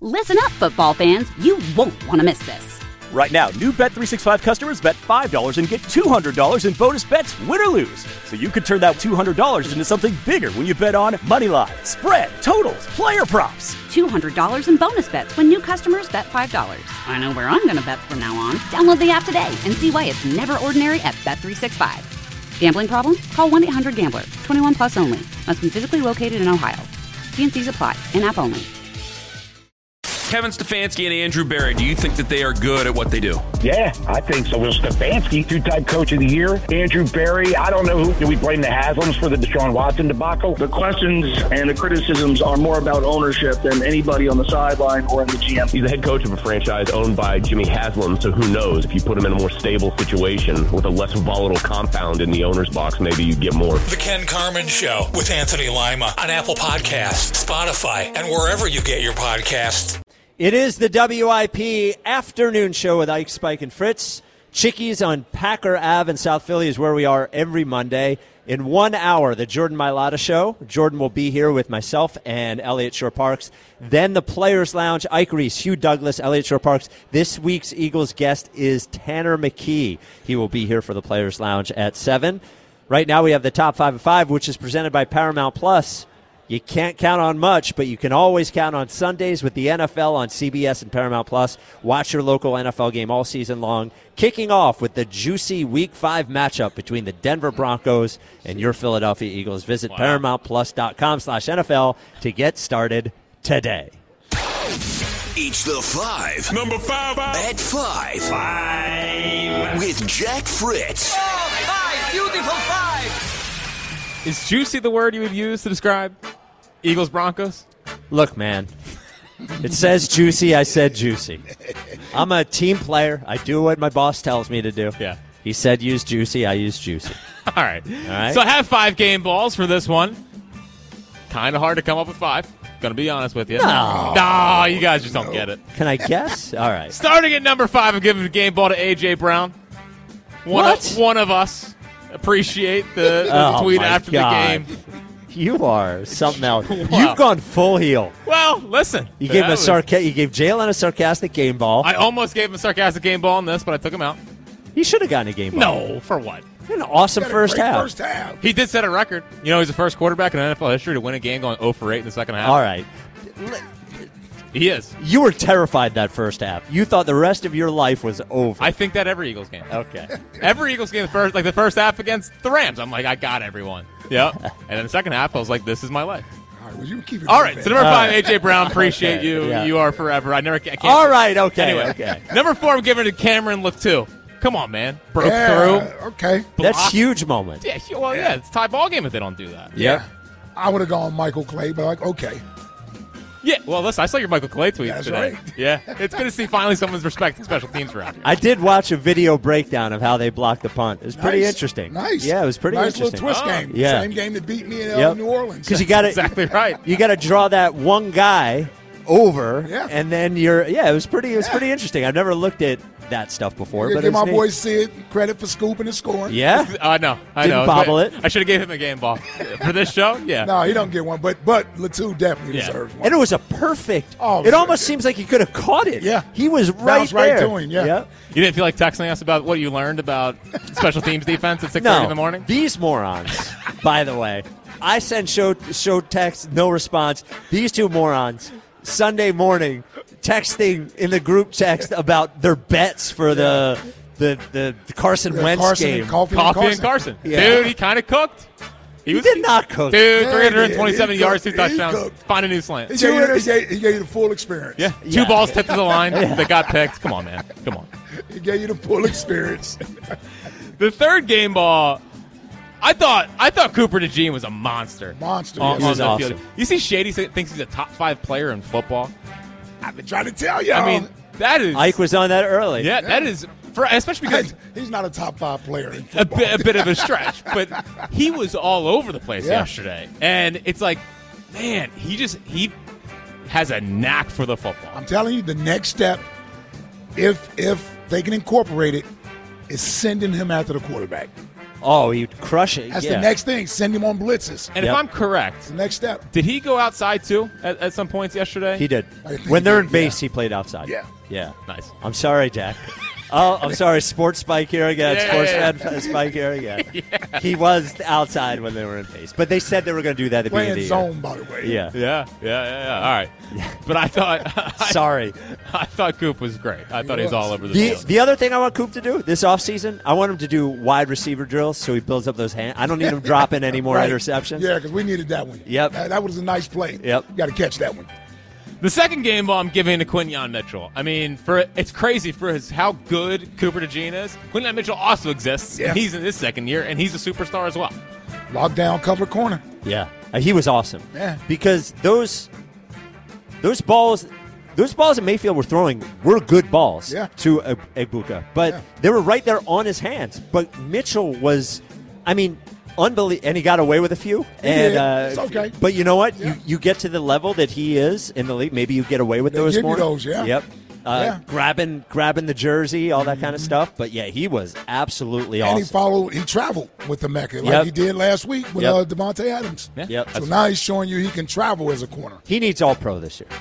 Listen up, football fans. You won't want to miss this. Right now, new Bet365 customers bet $5 and get $200 in bonus bets, win or lose. So you could turn that $200 into something bigger when you bet on money line, spread, totals, player props. $200 in bonus bets when new customers bet $5. I know where I'm going to bet from now on. Download the app today and see why it's never ordinary at Bet365. Gambling problem? Call 1-800-GAMBLER. 21 plus only. Must be physically located in Ohio. T&Cs apply. In-app only. Kevin Stefanski and Andrew Berry, do you think that they are good at what they do? Yeah, I think so. Well, Stefanski, two-time coach of the year. Andrew Berry, I don't know who. Do we blame the Haslams for the Deshaun Watson debacle? The questions and the criticisms are more about ownership than anybody on the sideline or in the GM. He's the head coach of a franchise owned by Jimmy Haslam, so who knows? If you put him in a more stable situation with a less volatile compound in the owner's box, maybe you get more. The Ken Carman Show with Anthony Lima on Apple Podcasts, Spotify, and wherever you get your podcasts. It is the WIP afternoon show with Ike, Spike, and Fritz. Chickies on Packer Ave in South Philly is where we are every Monday. In 1 hour, the Jordan Mailata Show. Jordan will be here with myself and Elliott Shore-Parks. Then the Players Lounge, Ike Reese, Hugh Douglas, Elliott Shore-Parks. This week's Eagles guest is Tanner McKee. He will be here for the Players Lounge at 7. Right now we have the Top 5 of 5, which is presented by Paramount Plus. You can't count on much, but you can always count on Sundays with the NFL on CBS and Paramount Plus. Watch your local NFL game all season long. Kicking off with the juicy Week 5 matchup between the Denver Broncos and your Philadelphia Eagles. Visit ParamountPlus.com/NFL to get started today. Each the 5. Number 5. At 5. 5. With Jack Fritz. Oh, 5. Beautiful 5. Is juicy the word you would use to describe Eagles Broncos? Look, man, it says juicy. I said juicy. I'm a team player. I do what my boss tells me to do. Yeah. He said use juicy. I use juicy. All right. So I have 5 game balls for this one. Kind of hard to come up with 5. Gonna be honest with you. No, you guys just don't get it. Can I guess? All right. Starting at number 5, I'm giving the game ball to A.J. Brown. One of us. Appreciate the tweet after the game. You are something else. You've gone full heel. Well, listen. You gave Jalen a sarcastic game ball. I almost gave him a sarcastic game ball in this, but I took him out. He should have gotten a game ball. No, for what? An awesome first half. He did set a record. You know, he's the first quarterback in NFL history to win a game going 0 for 8 in the second half. All right. He is. You were terrified that first half. You thought the rest of your life was over. I think that every Eagles game. Okay. Every Eagles game, the first half against the Rams, I'm like, I got everyone. Yep. And then the second half, I was like, this is my life. All right, well, you keep it all right, so number 5, right. A.J. Brown, appreciate Okay, you. yeah. You are forever. I can't. All right, okay, Anyway, okay. Number 4, I'm giving it to Cameron Latou. Come on, man. Broke through. Okay. That's huge moment. Yeah, well, yeah, it's a tie ball game if they don't do that. Yeah. I would have gone Michael Clay, but okay. Yeah, well, listen, I saw your Michael Clay tweet That's today. right. Yeah, it's good to see finally someone's respecting special teams around here. I did watch a video breakdown of how they blocked the punt. It was pretty interesting. Nice. Yeah, it was pretty nice interesting. Nice little twist game. Yeah. Same game that beat me in New Orleans. Because you got exactly right. You got to draw that one guy over, Yeah. and then it was pretty interesting. I've never looked at that stuff before. You But give my neat. boy Sid credit for scooping and scoring. Yeah, I know. Didn't bobble it. I should have gave him a game ball for this show. Yeah. No, he don't get one, but Latou definitely deserves one. and it was a perfect. Oh, it sure. almost seems like he could have caught it. Yeah. he was right Bounced right there. to him, yeah. Yep. You didn't feel like texting us about what you learned about special teams defense at 6:30 No, in the morning? these morons. By the way, I sent show text, no response. These two morons Sunday morning texting in the group text about their bets for the Carson Wentz game. Coffee and Carson. Yeah. Dude, he kind of cooked. He did not cook. Dude, Yeah, 327 he yards, 2 cooked. He touchdowns. cooked. Find a new slant. He gave you the full experience. Yeah. 2 balls tipped to the line that got picked. Come on, man. Come on. He gave you the full experience. The third game ball, I thought Cooper DeJean was a monster. Monster. On yes. the awesome. field. You see Shady thinks he's a top 5 player in football. I've been trying to tell you. I mean, that is Ike was on that early. Yeah, that is especially because he's not a top 5 player in a football. bit of a stretch, but he was all over the place yesterday. And it's like, man, he has a knack for the football. I'm telling you, the next step, if they can incorporate it, is sending him after the quarterback. Oh, he'd crush it. That's the next thing. Send him on blitzes. And if I'm correct, the next step. Did he go outside too at some points yesterday? He did. When they're in base, he played outside. Yeah. Nice. I'm sorry, Jack. Oh, I'm sorry. Sports Spike here again. Sports Spike here again. He was outside when they were in base. But they said they were going to do that at the beginning of the year. Zone, by the way. Yeah. All right. But I thought... Sorry. I thought Coop was great. I thought he was all over the field. The other thing I want Coop to do this offseason, I want him to do wide receiver drills so he builds up those hands. I don't need him dropping any more interceptions. Yeah, because we needed that one. Yep. That was a nice play. Yep. You got to catch that one. The second game ball I'm giving to Quinyon Mitchell. I mean, it's crazy for how good Cooper DeJean is. Quinyon Mitchell also exists. Yeah. And he's in his second year, and he's a superstar as well. Lockdown, cover corner. Yeah. He was awesome. Yeah. Because those balls that Mayfield were throwing were good balls to Egbuka. But they were right there on his hands. But Mitchell was, unbelievable. And he got away with a few. It's okay. But you know what? Yeah. You get to the level that he is in the league, maybe you get away with those more. Those, Yep. Grabbing the jersey, all that kind of stuff. But, he was absolutely awesome. And he traveled with the Mecca like he did last week with Devontae Adams. Yeah. Yep. So now he's showing you he can travel as a corner. He needs All-Pro this year.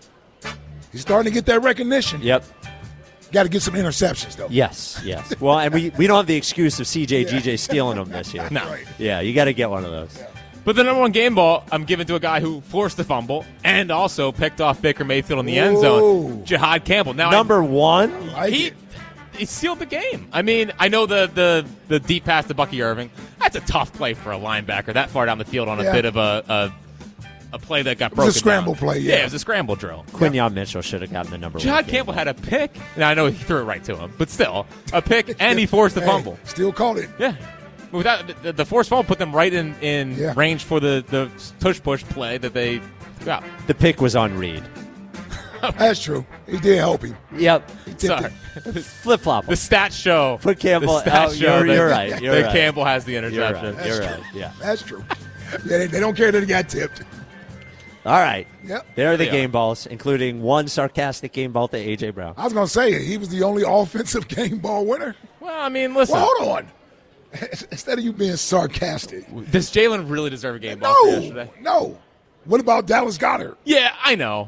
He's starting to get that recognition. Yep. Got to get some interceptions, though. Yes. Well, and we don't have the excuse of GJ stealing them this year. No. Right. Yeah, you got to get one of those. Yeah. But the number one game ball I'm giving to a guy who forced the fumble and also picked off Baker Mayfield in the end zone, Jihad Campbell. Now, number one? He sealed the game. I mean, I know the deep pass to Bucky Irving. That's a tough play for a linebacker that far down the field on a bit of a play that got broken. It was a scramble down. play, it was a scramble drill. Quinyon Mitchell should have gotten the number one. Jihad Campbell had a pick. Now, I know he threw it right to him, but still, a pick, and he forced the fumble. Still caught it. Yeah. Without the forced fumble put them right in range for the tush-push play that they got. The pick was on Reed. That's true. He did help him. Yep. Sorry. Flip-flop. The stats show. Put Campbell out. You're right. Campbell has the interception. You're right. Yeah. That's true. They don't care that he got tipped. All right. Yep. There are the game balls, including one sarcastic game ball to A.J. Brown. I was going to say, he was the only offensive game ball winner. Well, I mean, listen. Well, hold on. Instead of you being sarcastic. Does Jalen really deserve a game ball yesterday? No. What about Dallas Goedert? Yeah, I know.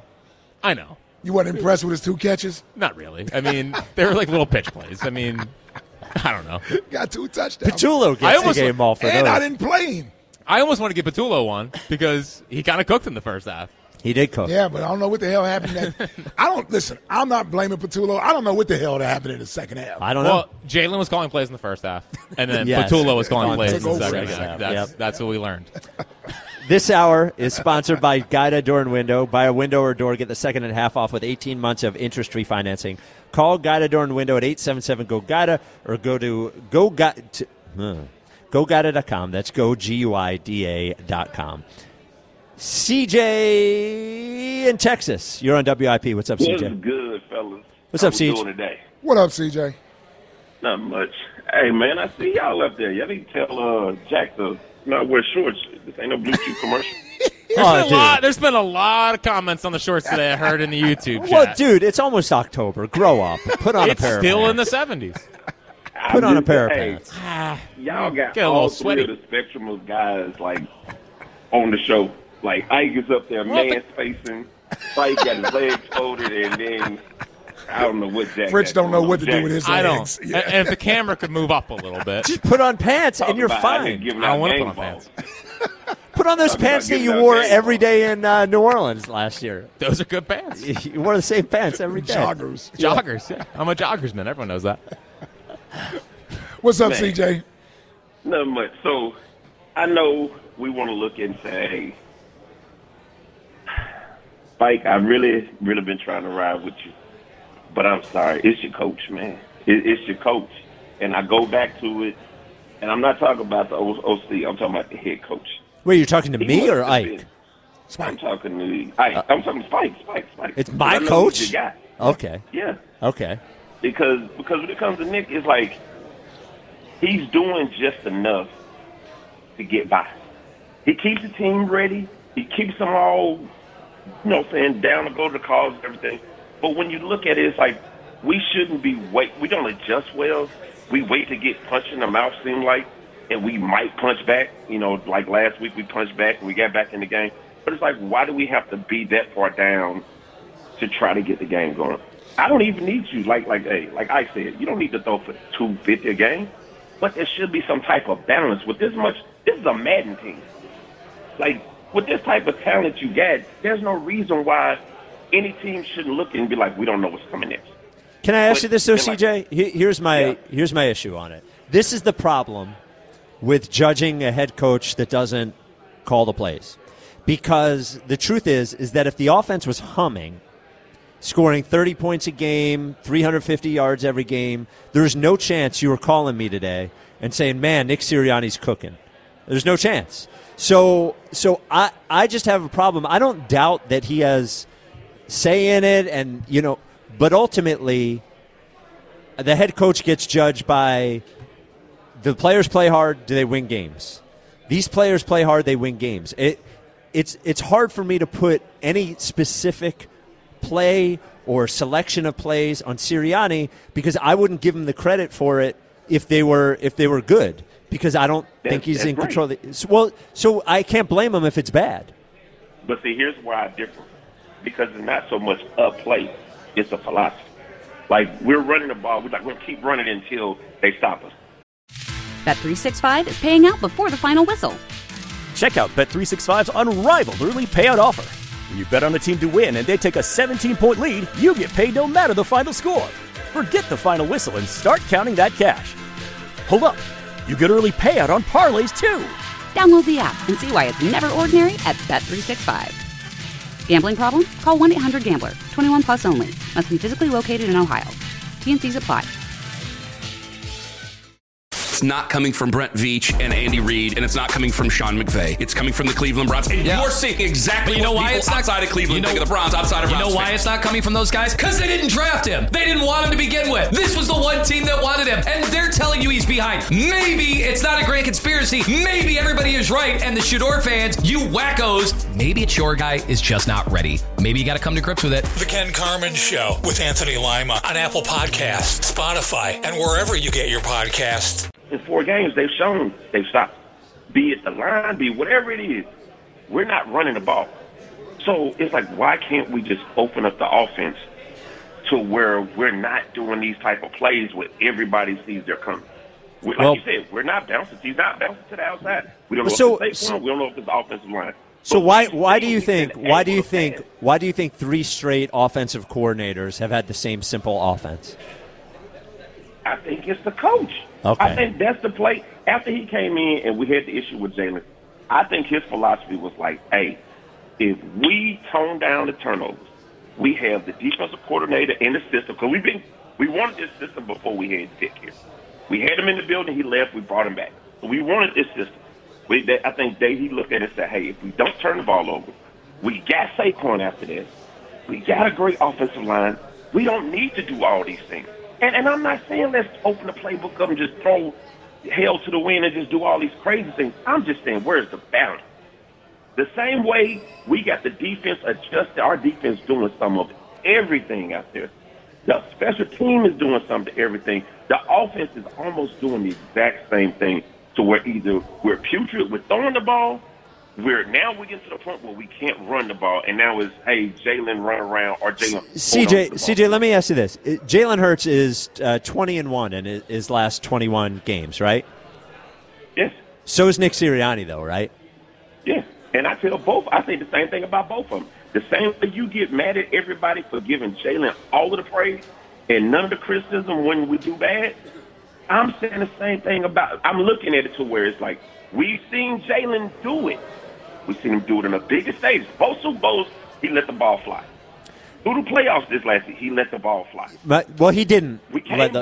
You weren't impressed with his 2 catches? Not really. I mean, they were like little pitch plays. I mean, I don't know. Got 2 touchdowns. Patullo gets the game ball for and those. I didn't play him. I almost want to give Patullo one because he kind of cooked in the first half. He did cook. Yeah, but I don't know what the hell happened. Listen, I'm not blaming Patullo. I don't know what the hell happened in the second half. I don't know. Well, Jalen was calling plays in the first half, and then Patullo was calling plays in the second half. That's what we learned. This hour is sponsored by Guida Door and Window. Buy a window or door, get the second and half off with 18 months of interest-free financing. Call Guida Door and Window at 877-GO-GUIDA or go to GoGuida.com. That's GoGuida.com. CJ in Texas. You're on WIP. What's up, CJ? What's good, fellas? What's up, CJ? How you doing today? What up, CJ? Not much. Hey, man, I see y'all up there. Y'all need to tell Jack to not wear shorts. This ain't no Blue Chew commercial. There's been a lot of comments on the shorts today I heard in the YouTube chat. Well, dude, it's almost October. Grow up. Put on a pair of pants. It's still in the 70s. Put on a pair of pants. Y'all got Get a all little three sweaty. of the spectrum of guys, like, on the show. Like, Ike is up there, man-facing. Spike got his legs folded, and then I don't know what Jack. Fritz don't know what to do with his legs. I don't. And if the camera could move up a little bit. Just put on pants and you're fine. I don't want to put on pants. Put on those pants that you wore every day in New Orleans last year. Those are good pants. You wore the same pants every day. Joggers. Joggers, yeah. I'm a joggers man. Everyone knows that. What's up, CJ? Not much. So, I know we want to look and say, hey, Spike, I've really been trying to ride with you. But I'm sorry. It's your coach, man. It's your coach. And I go back to it, and I'm not talking about the OC. I'm talking about the head coach. Wait, you're talking to me or Ike? I'm talking to Ike. I'm talking to Spike. It's my coach? He's your guy. Okay. Yeah. Okay. Because when it comes to Nick, it's like he's doing just enough to get by. He keeps the team ready. He keeps them all, down to go to the calls and everything. But when you look at it, it's like we shouldn't be we don't adjust well. We wait to get punched in the mouth, seem like. and we might punch back. Like last week we punched back and we got back in the game. But it's like, why do we have to be that far down to try to get the game going? I don't even need you. Like I said, you don't need to throw for 250 a game. But there should be some type of balance with this much. This is a Madden team. Like, with this type of talent you got, there's no reason why any team shouldn't look and be like, we don't know what's coming next. Can I ask you this, though, CJ? Here's my issue on it. This is the problem with judging a head coach that doesn't call the plays. Because the truth is that if the offense was humming, scoring 30 points a game, 350 yards every game, there's no chance you were calling me today and saying, man, Nick Sirianni's cooking. There's no chance. So I just have a problem. I don't doubt that he has say in it, and but ultimately the head coach gets judged by the players play hard, do they win games? These players play hard, they win games. It's hard for me to put any specific play or selection of plays on Sirianni because I wouldn't give him the credit for it if they were good, because I don't think he's in control. So I can't blame him if it's bad. But see, here's where I differ, because it's not so much a play, it's a philosophy. Like, we're running the ball, we're going to keep running until they stop us. Bet365 is paying out before the final whistle. Check out Bet365's unrivaled early payout offer. When you bet on a team to win and they take a 17-point lead, you get paid no matter the final score. Forget the final whistle and start counting that cash. Hold up. You get early payout on parlays, too. Download the app and see why it's never ordinary at Bet365. Gambling problem? Call 1-800-GAMBLER. 21 plus only. Must be physically located in Ohio. T&Cs apply. It's not coming from Brent Veach and Andy Reid, and it's not coming from Sean McVay. It's coming from the Cleveland Browns. And you're seeing exactly what people outside of Cleveland think of the Browns, outside of Browns. You know why it's not coming from those guys? Because they didn't draft him. They didn't want him to begin with. This was the one team that wanted him, and they're telling you he's behind. Maybe it's not a grand conspiracy. Maybe everybody is right, and the Shador fans, you wackos, maybe it's your guy is just not ready. Maybe you got to come to grips with it. The Ken Carman Show with Anthony Lima on Apple Podcasts, Spotify, and wherever you get your podcasts. In 4 games, they've shown they've stopped. Be it the line, be whatever it is, we're not running the ball. So it's like, why can't we just open up the offense to where we're not doing these type of plays where everybody sees they're coming? Like you said, we're not bouncing. He's not bouncing to the outside. We don't know if it's safe one. We don't know if it's the offensive line. So why do you think 3 straight offensive coordinators have had the same simple offense? I think it's the coach. Okay. I think that's the play. After he came in and we had the issue with Jalen, I think his philosophy was like, hey, if we tone down the turnovers, we have the defensive coordinator in the system, because we wanted this system before we had Dick here. We had him in the building, he left, we brought him back. So we wanted this system. I think he looked at it and said, hey, if we don't turn the ball over, we got Saquon after this, we got a great offensive line, we don't need to do all these things. And I'm not saying let's open the playbook up and just throw hell to the wind and just do all these crazy things. I'm just saying, where's the balance? The same way we got the defense adjusted, our defense doing some of everything out there. The special team is doing something to everything. The offense is almost doing the exact same thing, to where either we're putrid with throwing the ball, we get to the point where we can't run the ball, and now it's, hey, Jalen run around, or Jalen. CJ, let me ask you this: Jalen Hurts is 20-1 in his last 21 games, right? Yes. So is Nick Sirianni, though, right? Yes. And I say the same thing about both of them. The same way you get mad at everybody for giving Jalen all of the praise and none of the criticism when we do bad, I'm saying the same thing I'm looking at it to where it's like, we've seen Jalen do it. We've seen him do it in the biggest stages. Both Super Bowls, he let the ball fly. Through the playoffs this last year, he let the ball fly. Well, he didn't. We came back.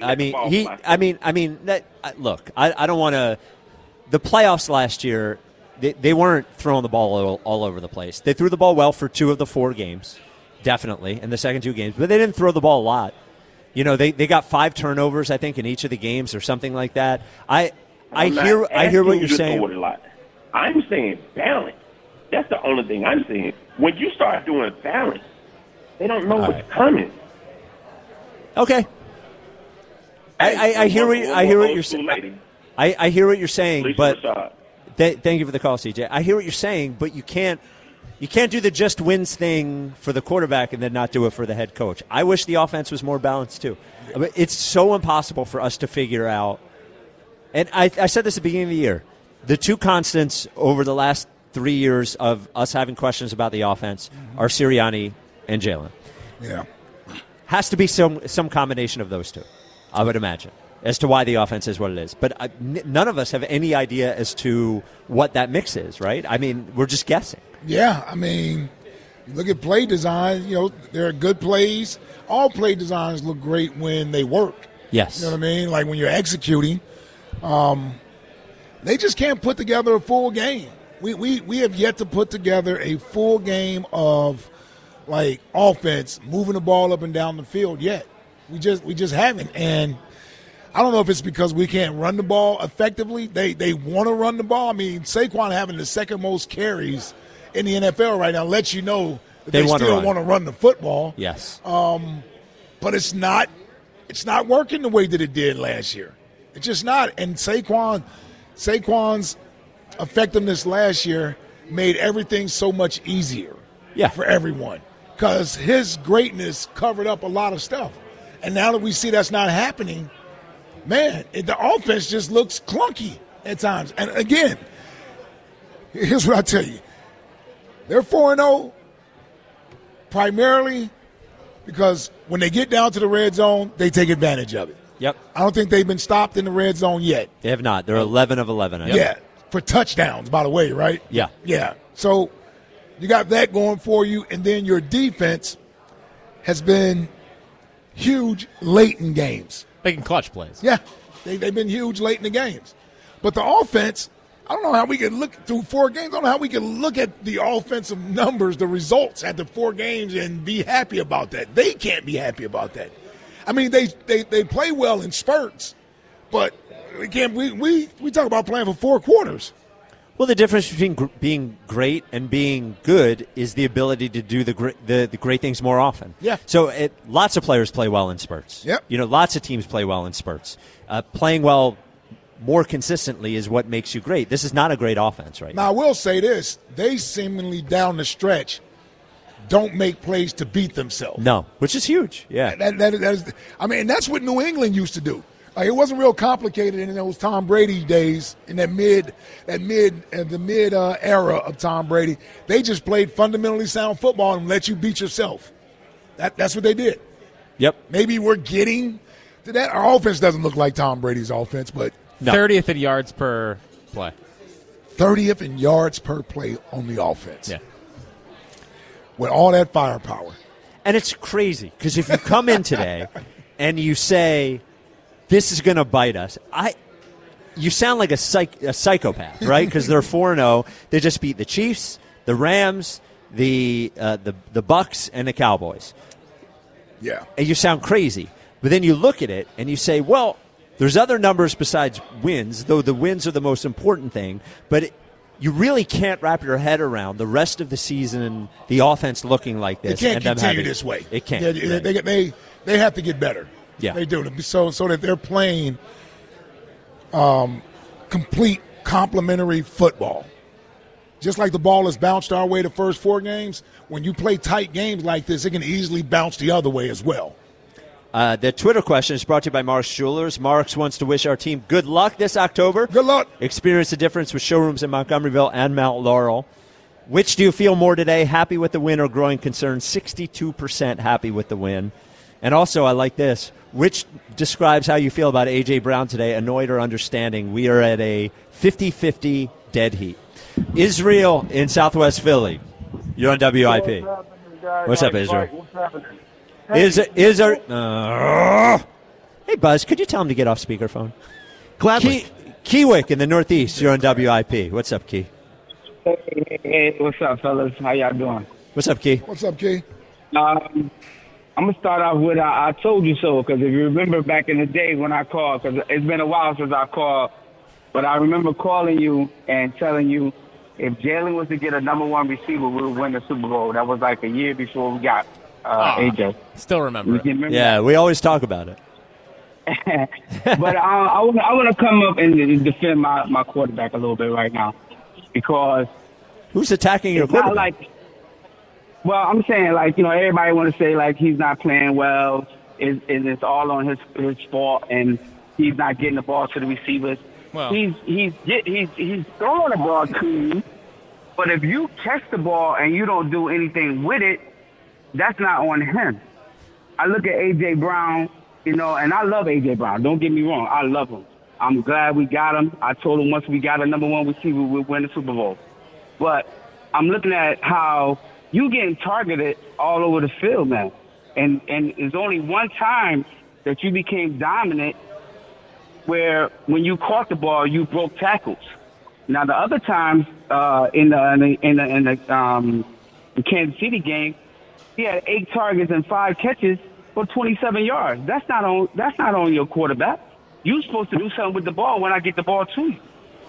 Look, I don't want to. The playoffs last year, they weren't throwing the ball all over the place. They threw the ball well for 2 of the 4 games, definitely, in the second 2 games. But they didn't throw the ball a lot. They got 5 turnovers, I think, in each of the games or something like that. I hear what you're saying. I'm saying balance. That's the only thing I'm saying. When you start doing balance, they don't know what's coming. Okay. I hear what you're saying. I hear what you're saying, but Rashad. Thank you for the call, CJ. I hear what you're saying, but you can't do the just wins thing for the quarterback and then not do it for the head coach. I wish the offense was more balanced too. I mean, it's so impossible for us to figure out. And I said this at the beginning of the year. The two constants over the last 3 years of us having questions about the offense are Sirianni and Jalen. Yeah. Has to be some combination of those two, I would imagine, as to why the offense is what it is. But none of us have any idea as to what that mix is, right? I mean, we're just guessing. Yeah, I mean, look at play design. There are good plays. All play designs look great when they work. Yes. You know what I mean? Like when you're executing, they just can't put together a full game. We have yet to put together a full game of like offense, moving the ball up and down the field yet. We just haven't. And I don't know if it's because we can't run the ball effectively. They want to run the ball. I mean, Saquon having the second most carries in the NFL right now lets you know that they still want to run the football. Yes. But it's not working the way that it did last year. It's just not. And Saquon's effectiveness last year made everything so much easier for everyone because his greatness covered up a lot of stuff. And now that we see that's not happening, man, the offense just looks clunky at times. And again, here's what I tell you. They're 4-0 primarily because when they get down to the red zone, they take advantage of it. Yep. I don't think they've been stopped in the red zone yet. They have not. They're 11 of 11. Yeah, for touchdowns, by the way, right? Yeah. Yeah. So you got that going for you, and then your defense has been huge late in games. Making clutch plays. Yeah, they've been huge late in the games. But the offense, I don't know how we can look through 4 games. I don't know how we can look at the offensive numbers, the results at the 4 games and be happy about that. They can't be happy about that. I mean, they play well in spurts, but again, we talk about playing for 4 quarters. Well, the difference between being great and being good is the ability to do the great things more often. Yeah. So lots of players play well in spurts. Yep. Lots of teams play well in spurts. Playing well more consistently is what makes you great. This is not a great offense right now. Now, I will say this. They seemingly down the stretch don't make plays to beat themselves. No, which is huge. Yeah. That is, I mean, that's what New England used to do. It wasn't real complicated in those Tom Brady days, in the mid era of Tom Brady. They just played fundamentally sound football and let you beat yourself. That's what they did. Yep. Maybe we're getting to that. Our offense doesn't look like Tom Brady's offense, but no. 30th in yards per play. 30th in yards per play on the offense. Yeah. With all that firepower. And it's crazy because if you come in today and you say, this is going to bite us, you sound like a psychopath, right? Because they're 4-0. They just beat the Chiefs, the Rams, the Bucks, and the Cowboys. Yeah. And you sound crazy. But then you look at it and you say, well, there's other numbers besides wins, though the wins are the most important thing. But you really can't wrap your head around the rest of the season, the offense looking like this. It can't continue this way. It can't. They have to get better. Yeah. They do. So that they're playing complete complementary football. Just like the ball has bounced our way the first 4 games, when you play tight games like this, it can easily bounce the other way as well. The Twitter question is brought to you by Mark's Jewelers. Mark's wants to wish our team good luck this October. Good luck. Experience the difference with showrooms in Montgomeryville and Mount Laurel. Which do you feel more today, happy with the win or growing concern? 62% happy with the win. And also, I like this. Which describes how you feel about A.J. Brown today, annoyed or understanding? We are at a 50-50 dead heat. Israel in Southwest Philly. You're on WIP. What's up, Israel? What's happening? Hey, Buzz, could you tell him to get off speakerphone? Gladly. Keywick in the Northeast. You're on WIP. What's up, Key? Hey, what's up, fellas? How y'all doing? What's up, Key? What's up, Key? I'm going to start off with I told you so, because if you remember back in the day when I called, because it's been a while since I called, but I remember calling you and telling you if Jalen was to get a number 1 receiver, we would win the Super Bowl. That was like a year before we got AJ. Still remember it. Yeah, we always talk about it. But I want to come up and defend my quarterback a little bit right now, because who's attacking your quarterback? Well, I'm saying, like, you know, everybody want to say, like, he's not playing well, and it's all on his fault, and he's not getting the ball to the receivers. Well, he's throwing the ball to you, but if you catch the ball and you don't do anything with it, that's not on him. I look at A.J. Brown, you know, and I love A.J. Brown. Don't get me wrong. I love him. I'm glad we got him. I told him once we got a number one receiver, we'll win the Super Bowl. But I'm looking at how you getting targeted all over the field, man. And there's only one time that you became dominant where when you caught the ball, you broke tackles. Now, the other times in the Kansas City game, he had 8 targets and 5 catches for 27 yards. That's not on your quarterback. You're supposed to do something with the ball when I get the ball to you.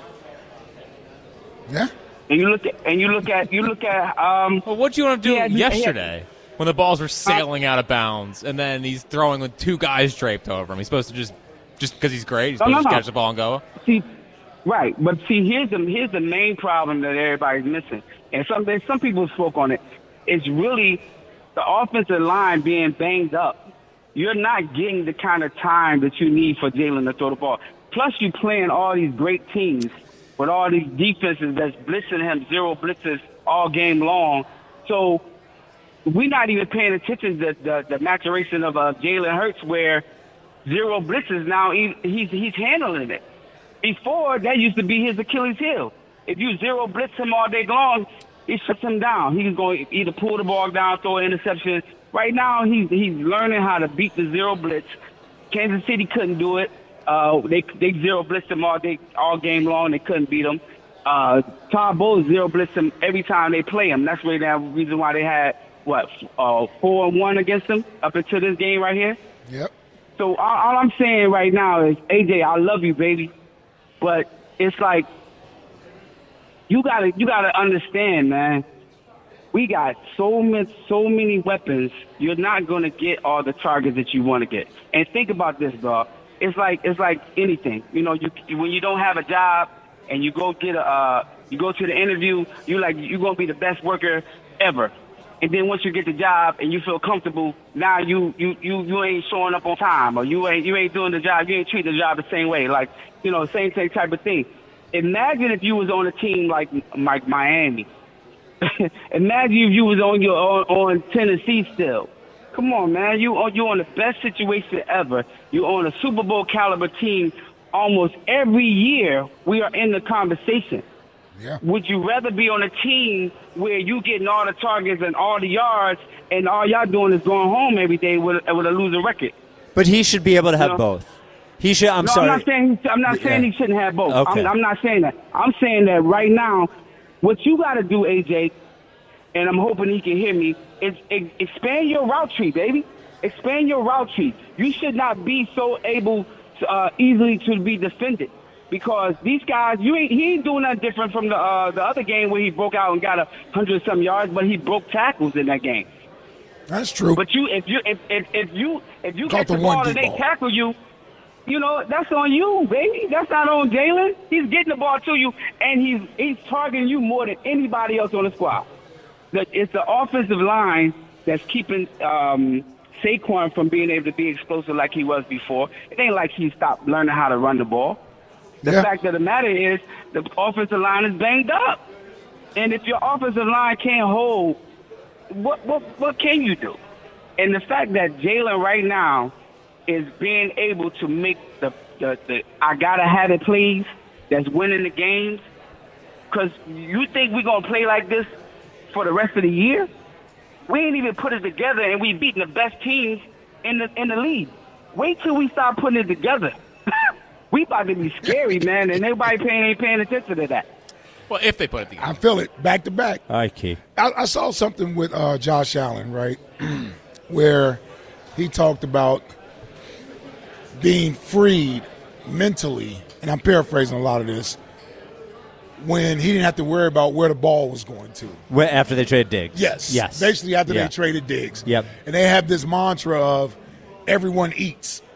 Yeah. And you look at. Well, what do you want to do yesterday when the balls were sailing out of bounds, and then he's throwing with 2 guys draped over him? He's supposed to just because he's great, he's supposed to catch the ball and go. See, right, but see, here's the main problem that everybody's missing, and some people spoke on it. It's really the offensive line being banged up. You're not getting the kind of time that you need for Jalen to throw the ball. Plus, you're playing all these great teams with all these defenses that's blitzing him, 0 blitzes all game long. So we're not even paying attention to the maturation of Jalen Hurts, where 0 blitzes now he's handling it. Before, that used to be his Achilles heel. If you 0 blitz him all day long, he shuts him down. He's going to either pull the ball down, throw an interception. Right now, he's learning how to beat the 0 blitz. Kansas City couldn't do it. They 0 blitzed him all game long. They couldn't beat him. Todd Bowles 0 blitzed him every time they play him. That's really the reason why they had 4-1 against him up until this game right here. Yep. So all I'm saying right now is, AJ, I love you, baby, but it's like you gotta understand, man. We got so many weapons. You're not gonna get all the targets that you want to get. And think about this, dog. It's like anything. You know, when you don't have a job and you go to the interview, you're gonna be the best worker ever. And then once you get the job and you feel comfortable, now you ain't showing up on time, or you ain't doing the job. You ain't treating the job the same way. Like, you know, same type of thing. Imagine if you was on a team like Miami. Imagine if you was on Tennessee still. Come on, man. You on the best situation ever. You on a Super Bowl caliber team. Almost every year we are in the conversation. Yeah. Would you rather be on a team where you getting all the targets and all the yards, and all y'all doing is going home every day with a losing record? But he should be able to have both. He should. I'm sorry. I'm not saying he shouldn't have both. Okay. I'm not saying that. I'm saying that right now, what you got to do, AJ, and I'm hoping he can hear me, is expand your route tree, baby. Expand your route tree. You should not be so able to, easily to be defended. Because these guys, he ain't doing nothing different from the other game where he broke out and got 100-some yards, but he broke tackles in that game. That's true. But if you get the ball and they tackle you, you know, that's on you, baby. That's not on Jalen. He's getting the ball to you, and he's targeting you more than anybody else on the squad. It's the offensive line that's keeping Saquon from being able to be explosive like he was before. It ain't like he stopped learning how to run the ball. The fact of the matter is the offensive line is banged up. And if your offensive line can't hold, what can you do? And the fact that Jalen right now is being able to make the I gotta have it plays that's winning the games, because you think we're going to play like this for the rest of the year? We ain't even put it together, and we beating the best teams in the league. Wait till we start putting it together. We about to be scary, man, and everybody ain't paying attention to that. Well, if they put it together. I feel it, back to back. All right, Key. I saw something with Josh Allen, right, where he talked about being freed mentally, and I'm paraphrasing a lot of this, when he didn't have to worry about where the ball was going to. After they traded Diggs. Yes. Basically after they traded Diggs. Yep. And they have this mantra of everyone eats.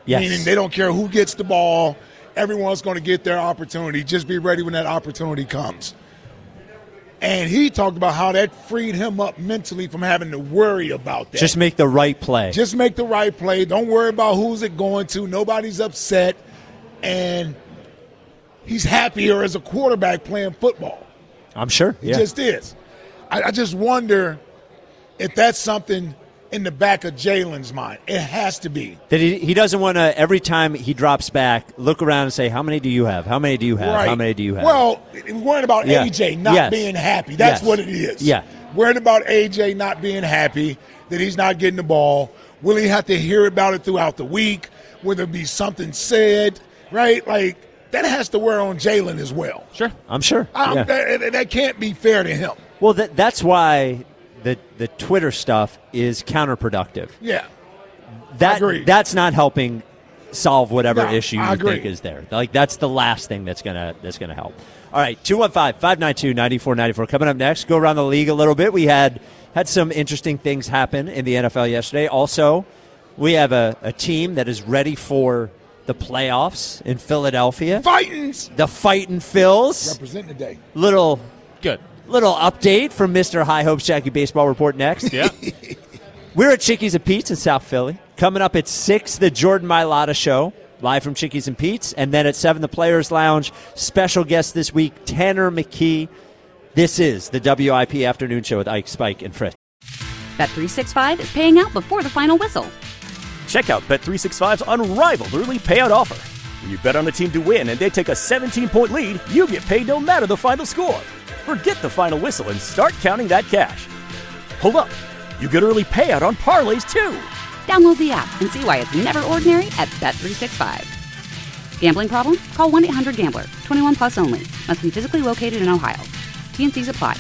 Yes. Meaning they don't care who gets the ball. Everyone's going to get their opportunity. Just be ready when that opportunity comes. And he talked about how that freed him up mentally from having to worry about that. Just make the right play. Just make the right play. Don't worry about who's it going to. Nobody's upset. And he's happier as a quarterback playing football. I'm sure. He just is. I just wonder if that's something in the back of Jalen's mind. It has to be. That he doesn't want to, every time he drops back, look around and say, how many do you have? How many do you have? Right. How many do you have? Well, worried about AJ not being happy. That's what it is. Yeah. Worried about AJ not being happy, that he's not getting the ball. Will he have to hear about it throughout the week? Will there be something said? Right? Like, that has to wear on Jalen as well. Sure. I'm sure. That can't be fair to him. Well, that's why the Twitter stuff is counterproductive. Yeah. I agree. That's not helping solve whatever issue you agree. think is there. Like, that's the last thing that's gonna help. All right, 215-592-9494. Coming up next, go around the league a little bit. We had some interesting things happen in the NFL yesterday. Also, we have a team that is ready for the playoffs in Philadelphia. The Fightin' Phils. Representing today. Little Little update from Mr. High Hopes Jackie Baseball Report next. Yeah. We're at Chickies and Pete's in South Philly. Coming up at 6, the Jordan Mailata Show, live from Chickies and Pete's. And then at 7, the Players Lounge. Special guest this week, Tanner McKee. This is the WIP Afternoon Show with Ike, Spike, and Fritz. Bet365 is paying out before the final whistle. Check out Bet365's unrivaled early payout offer. When you bet on a team to win and they take a 17-point lead, you get paid no matter the final score. Forget the final whistle and start counting that cash. Hold up. You get early payout on parlays, too. Download the app and see why it's never ordinary at Bet365. Gambling problem? Call 1-800-GAMBLER. 21 plus only. Must be physically located in Ohio. T&Cs apply.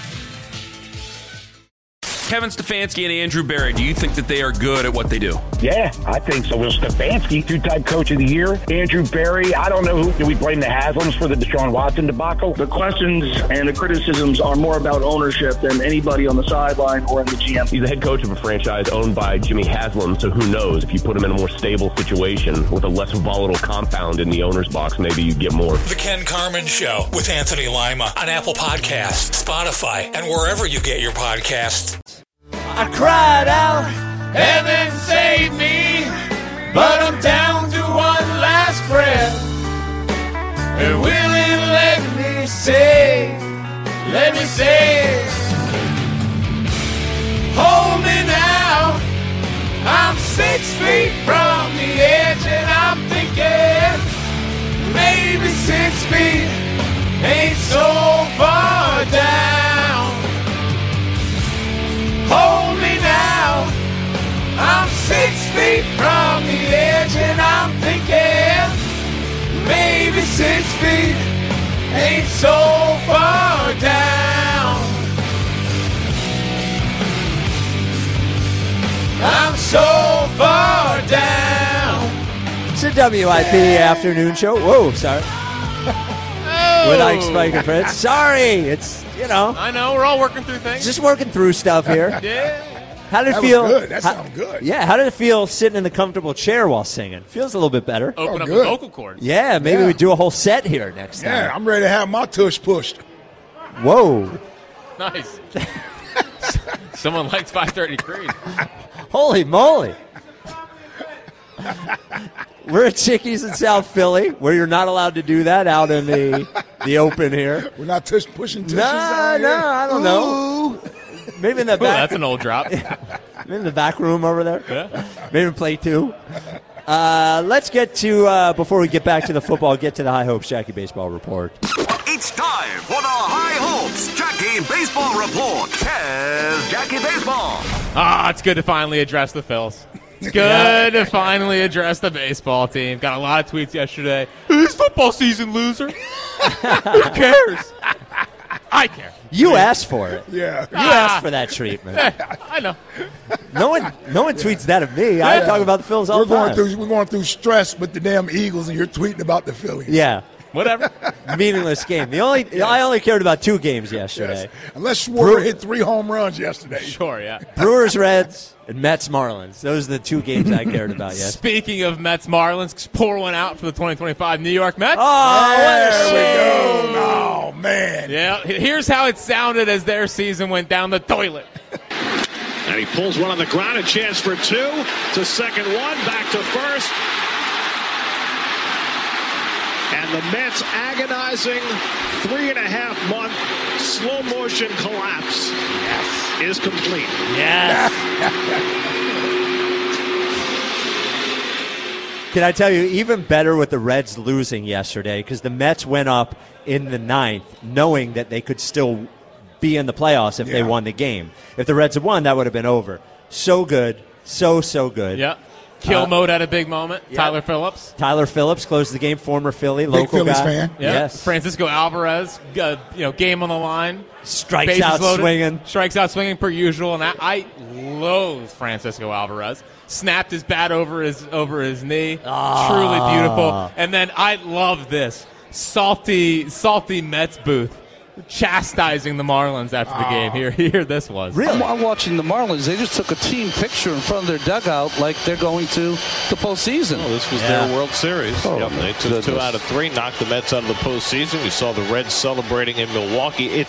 Kevin Stefanski and Andrew Berry, do you think that they are good at what they do? Yeah, I think so. Will Stefanski, two-time coach of the year. Andrew Berry, I don't know who. Do we blame the Haslams for the Deshaun Watson debacle? The questions and the criticisms are more about ownership than anybody on the sideline or in the GM. He's the head coach of a franchise owned by Jimmy Haslam, so who knows? If you put him in a more stable situation with a less volatile compound in the owner's box, maybe you get more. The Ken Carman Show with Anthony Lima on Apple Podcasts, Spotify, and wherever you get your podcasts. I cried out, heaven save me, but I'm down to one last breath. And will it let me say, hold me now. I'm 6 feet from the edge and I'm thinking, maybe 6 feet ain't so far down. Hold me now. I'm 6 feet from the edge and I'm thinking maybe 6 feet ain't so far down. I'm so far down. It's a WIP Afternoon Show. Whoa, sorry. With Ike, Spike, and Fritz. Sorry, it's, I know, we're all working through things. Just working through stuff here. Yeah. How did it That feel? was good. That sounded good. Yeah, how did it feel sitting in the comfortable chair while singing? Feels a little bit better. Open up good. the vocal cords. Yeah, maybe we do a whole set here next time. Yeah, I'm ready to have my tush pushed. Whoa. Nice. Someone likes 530 Creed. Holy moly. We're at Chickies in South Philly, where you're not allowed to do that out in the open here. We're not pushing tushes No, out here. I don't know. Maybe in the Ooh, back. that's an old drop. Maybe in the back room over there. Yeah. Maybe play 2. Let's get to, before we get back to the football, get to the High Hopes Jackie Baseball Report. It's time for the High Hopes Jackie Baseball Report. Here's Jackie Baseball. It's good to finally address the Phils. It's good to finally address the baseball team. Got a lot of tweets yesterday. It's football season, loser. Who cares? I care. You asked for it. Yeah. You asked for that treatment. I know. No one tweets that of me. I talk about the Phils all the time. We're going through stress with the damn Eagles, and you're tweeting about the Phillies. Yeah. Whatever. Meaningless game. I only cared about 2 games yesterday. Yes. Unless Schwarber hit 3 home runs yesterday. Sure, yeah. Brewers, Reds, And Mets-Marlins. Those are the two games I cared about, yes. Speaking of Mets-Marlins, pour one out for the 2025 New York Mets. Oh, there we go. Oh, man. Yeah, here's how it sounded as their season went down the toilet. And he pulls one on the ground, a chance for two. To second one, back to first. And the Mets agonizing 3.5 month slow motion collapse is complete. Yes. Can I tell you, even better with the Reds losing yesterday, because the Mets went up in the 9th knowing that they could still be in the playoffs if they won the game. If the Reds had won, that would have been over. So good. So good. Yeah. Kill Mode had a big moment. Yeah. Tyler Phillips closed the game. Former Philly, big local Phillies guy. fan. Yeah. Yes. Francisco Alvarez, game on the line. Strikes out swinging per usual. And I loathe Francisco Alvarez. Snapped his bat over his knee. Truly beautiful. And then I love this salty Mets booth chastising the Marlins after the game. Here this was. Really? I'm watching the Marlins. They just took a team picture in front of their dugout like they're going to the postseason. Oh, this was their World Series. They took 2 out of 3, knocked the Mets out of the postseason. We saw the Reds celebrating in Milwaukee.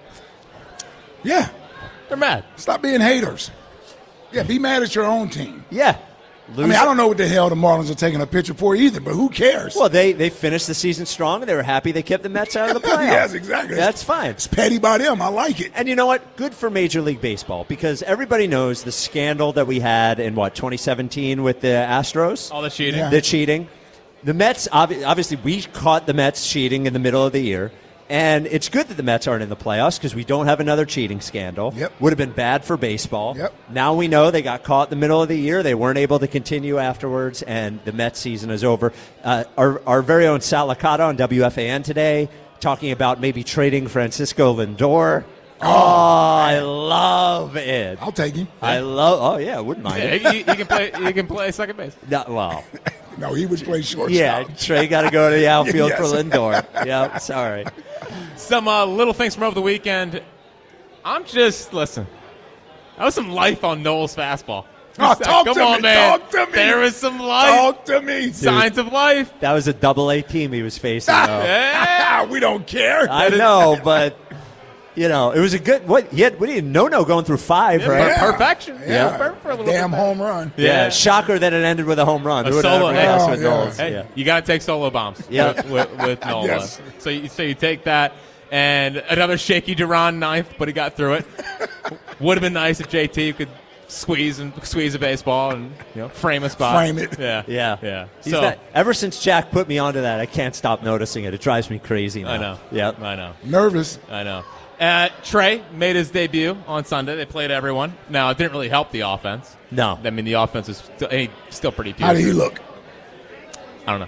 Yeah. They're mad. Stop being haters. Yeah, be mad at your own team. Yeah. I don't know what the hell the Marlins are taking a picture for either, but who cares? Well, they finished the season strong, and they were happy they kept the Mets out of the playoffs. Yes, exactly. That's fine. It's petty by them. I like it. And you know what? Good for Major League Baseball, because everybody knows the scandal that we had in, 2017 with the Astros? All the cheating. The cheating. The Mets, obviously, we caught the Mets cheating in the middle of the year. And it's good that the Mets aren't in the playoffs because we don't have another cheating scandal. Yep. Would have been bad for baseball. Yep. Now we know they got caught in the middle of the year. They weren't able to continue afterwards, and the Mets season is over. Our very own Sal Licata on WFAN today talking about maybe trading Francisco Lindor. I love it. I'll take him. I wouldn't mind it. You can play second base. No, he was playing shortstop. Yeah, Trey got to go to the outfield Yes. for Lindor. Yeah, sorry. Some little things from over the weekend. Listen. That was some life on Noel's fastball. Oh, talk Come to on, me. man. Talk to me. There was some life. Talk to me. Signs of life. That was a Double-A team he was facing, though. We don't care. I know, but... it was a good. He had no going through 5, right? Perfection. Yeah. Perfect for a little Damn bit. home run. Yeah. Shocker that it ended with a home run. A Who would solo. ever guess with yeah. Knowles? Hey, you got to take solo bombs. Yeah. with Nola. Yes. So you take that and another shaky Duran ninth, but he got through it. Would have been nice if JT could squeeze a baseball and frame a spot. Frame it. Yeah. Ever since Jack put me onto that, I can't stop noticing it. It drives me crazy now. I know. Yep. I know. Nervous. I know. Trey made his debut on Sunday. They played everyone. Now, it didn't really help the offense. No. I mean, the offense is still pretty pure. How did he look? I don't know.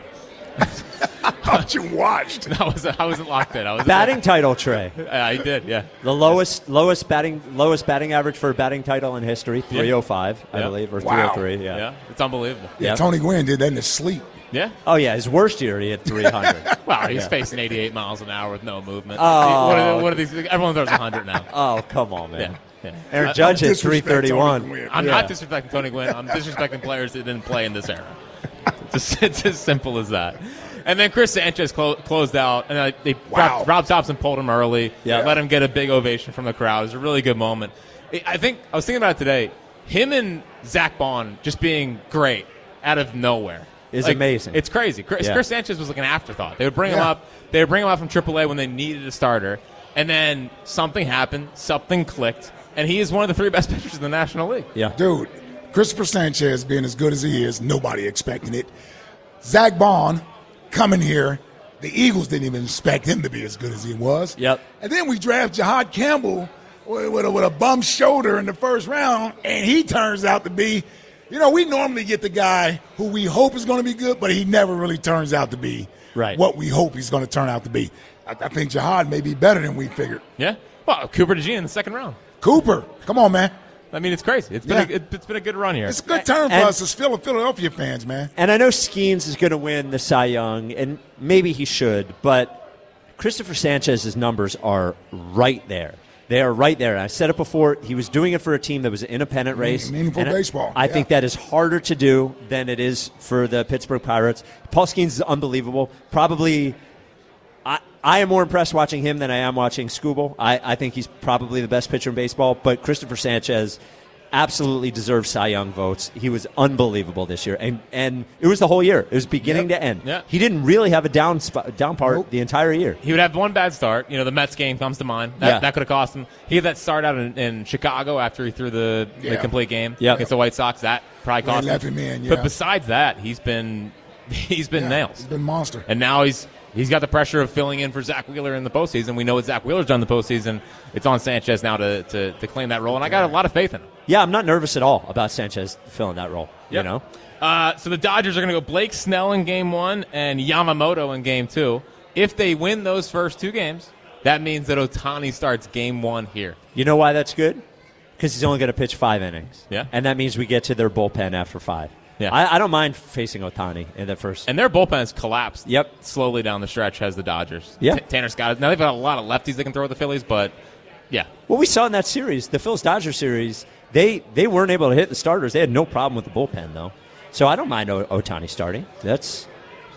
I thought you watched. I wasn't locked in. Batting title, Trey. I did, yeah. The lowest batting average for a batting title in history, 305, I believe, or 303. Yeah, it's unbelievable. Yeah, Tony Gwynn did that in his sleep. Yeah. Oh, yeah, his worst year, he had 300. Well, he's facing 88 miles an hour with no movement. Oh. What are these? Everyone throws 100 now. Oh, come on, man. Yeah. Aaron Judge hit 331. I'm not disrespecting Tony Gwynn. I'm disrespecting players that didn't play in this era. It's as simple as that. And then Chris Sanchez closed out, and Rob Thompson pulled him early. Yeah. Let him get a big ovation from the crowd. It was a really good moment. I was thinking about it today. Him and Zach Bond just being great out of nowhere is amazing. It's crazy. Chris Sanchez was like an afterthought. They would bring him up. They would bring him up from AAA when they needed a starter, and then something happened. Something clicked, and he is one of the 3 best pitchers in the National League. Yeah, dude. Christopher Sanchez being as good as he is, nobody expecting it. Zach Bond coming here, the Eagles didn't even expect him to be as good as he was. Yep. And then we draft Jahad Campbell with a bum shoulder in the first round, and he turns out to be, we normally get the guy who we hope is going to be good, but he never really turns out to be what we hope he's going to turn out to be. I think Jahad may be better than we figured. Yeah. Well, Cooper DeJean in the second round. Cooper, come on, man. I mean, it's crazy. It's been a good run here. It's a good turn for us as Philadelphia fans, man. And I know Skeens is going to win the Cy Young, and maybe he should, but Christopher Sanchez's numbers are right there. They are right there. I said it before. He was doing it for a team that was in a pennant race. Meaningful baseball. I think that is harder to do than it is for the Pittsburgh Pirates. Paul Skeens is unbelievable. Probably, I am more impressed watching him than I am watching Skubal. I think he's probably the best pitcher in baseball. But Christopher Sanchez absolutely deserves Cy Young votes. He was unbelievable this year, and it was the whole year. It was beginning to end. Yeah. He didn't really have a down part the entire year. He would have one bad start. The Mets game comes to mind. That could have cost him. He had that start out in Chicago after he threw the complete game against the White Sox. That probably cost him. But besides that, he's been nails. He's been monster. And now he's got the pressure of filling in for Zach Wheeler in the postseason. We know what Zach Wheeler's done in the postseason. It's on Sanchez now to claim that role, and I got a lot of faith in him. Yeah, I'm not nervous at all about Sanchez filling that role. Yep. So the Dodgers are going to go Blake Snell in Game 1 and Yamamoto in Game 2. If they win those first two games, that means that Ohtani starts Game 1 here. You know why that's good? Because he's only going to pitch 5 innings. Yeah. And that means we get to their bullpen after 5. Yeah. I don't mind facing Ohtani in the first. And their bullpen has collapsed slowly down the stretch, has the Dodgers. Yeah. Tanner Scott. Now, they've got a lot of lefties they can throw at the Phillies, but, yeah. What we saw in that series, the Phillies-Dodgers series, they weren't able to hit the starters. They had no problem with the bullpen, though. So I don't mind Ohtani starting. That's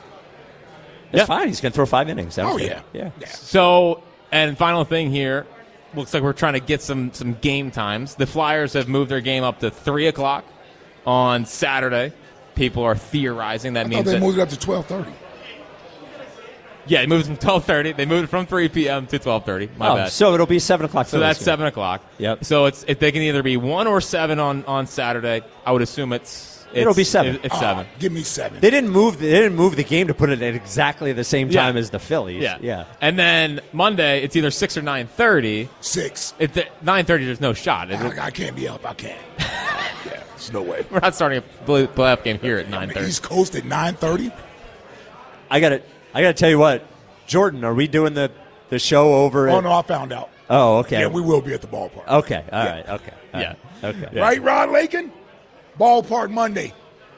fine. He's going to throw 5 innings. Yeah. So, and final thing here, looks like we're trying to get some game times. The Flyers have moved their game up to 3 o'clock on Saturday. People are theorizing that means they moved it up to 12:30. Yeah, they moved it from 12:30. They moved it from 3 p.m. to 12:30. My bad. So it'll be 7 o'clock. So that's 7 o'clock. Yep. So if they can either be 1 or 7 on Saturday, I would assume it'll be 7. It's 7. Give me 7. They didn't move the game to put it at exactly the same time as the Phillies. Yeah. And then Monday, it's either 6 or 9:30. 6. If 9:30, there's no shot. I can't be up. I can't. There's no way. We're not starting a playoff game here at 9:30. East Coast at 9:30. I gotta tell you what, Jordan, are we doing the show over? No, I found out. Oh, okay. Yeah, we will be at the ballpark. Okay, all right, okay. Yeah. Okay. Yeah. Right, Rod Lakin? Ballpark Monday.